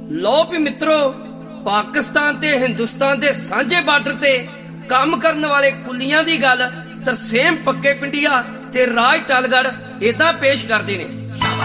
लो भी मित्रों, पाकिस्तान ते हिंदुस्तान दे सांझे बार्डर ते काम करने वाले कुलियां दी गल तरसेम पक्के पिंडिया ते राज टालगढ़ इदां पेश करदे ने।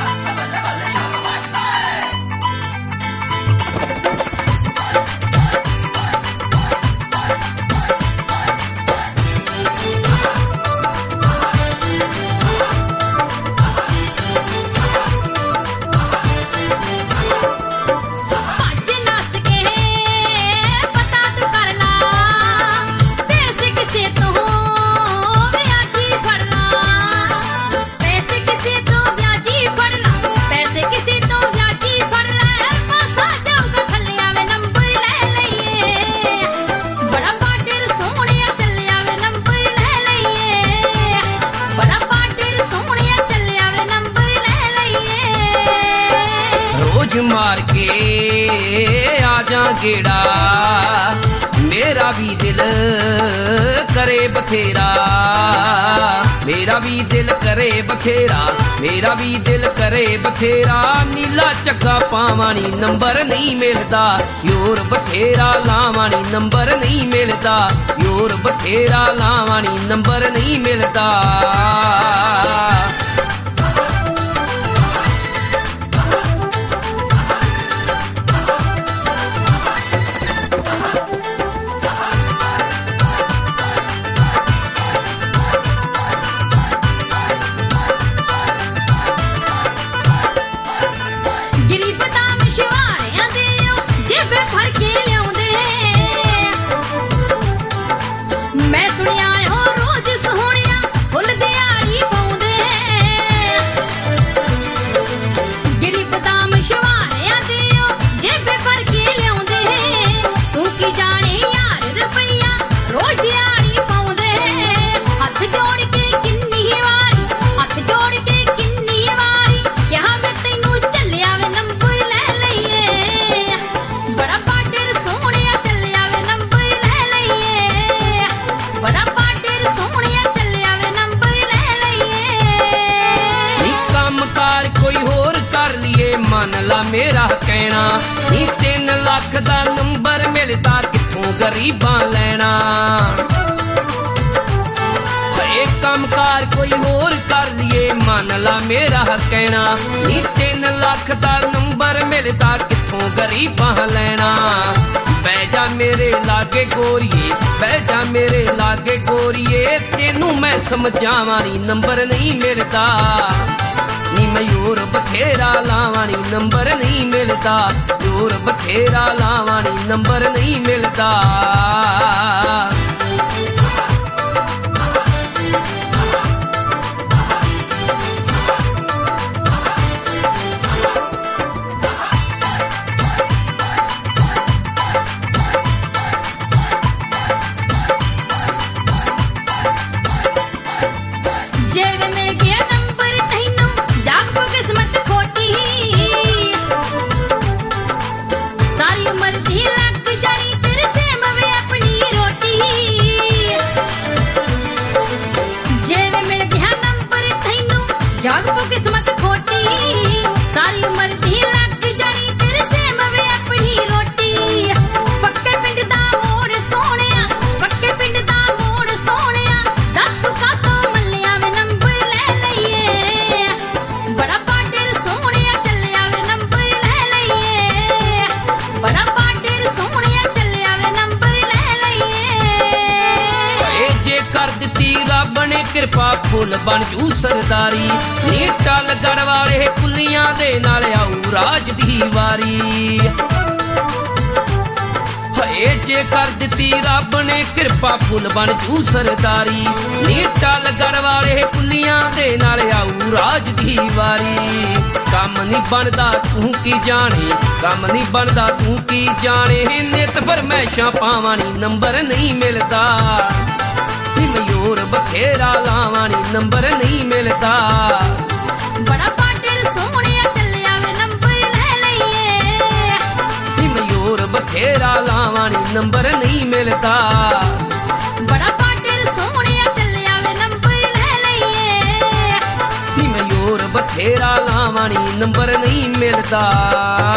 मार के आजा गेड़ा मेरा भी दिल करे बथेरा, मेरा भी दिल करे बथेरा, मेरा भी दिल करे बथेरा। नीला चक्का पावानी नंबर नहीं मिलता, योर बथेरा लावानी नंबर नहीं मिलता, योर बथेरा लावानी नंबर नहीं मिलता। मेरा कहना नी 3 लाख दा नंबर मिलता किथों गरीबां लैना। कामकार कोई होर कर लिए मान ला मेरा कहना नी 3 लाख दा नंबर मिलता किथों गरीबां लैना। बैजा मेरे लागे गोरिए, बैजा मेरे लागे गोरिए, तेनू मैं समझावां नी नंबर नहीं मिलता। नी मयूर बथेरा लावानी नंबर नहीं मिलता, योर बथेरा लावानी नंबर नहीं मिलता। किस्मत खोटी सारी उम्र दी लग जानी तेरे से मवे अपनी रोटी। पक्के पिंड दा मोड़ सोहणिया, पक्के पिंड दा मोड़ सोहणिया, दस तू कातों मल्लिया वे नंबर ले लईए। बड़ा पाटर सोहणिया चलिया वे नंबर ले लईए, बड़ा पाटर सोहणिया चलिया वे नंबर ले लईए। जे कर दित्ती रब ने किरपा फुल बन जू सरदारी, नी टालगढ़ वाले कुलियां दे नाल आऊ राज दी वारी। हए जे कर दित्ती रब ने किरपा फुल बन जू सरदारी, नी टालगढ़ वाले कुलियां दे नाल आऊ राज दी वारी। कम नहीं बनदा तू की जाने, कम नहीं बनदा तू की जाने, नित फरमैशां पावानी नंबर नहीं मिलता। मयूर बथेरा लावानी नंबर नहीं मिलता। बड़ा पाटर सोहणिया चलिया वे नंबर ले लईए। मयूर बथेरा लावानी नंबर नहीं मिलता। बड़ा पाटर सोहणिया चलिया वे नंबर ले लईए। मयूर बथेरा लावानी नंबर नहीं मिलता।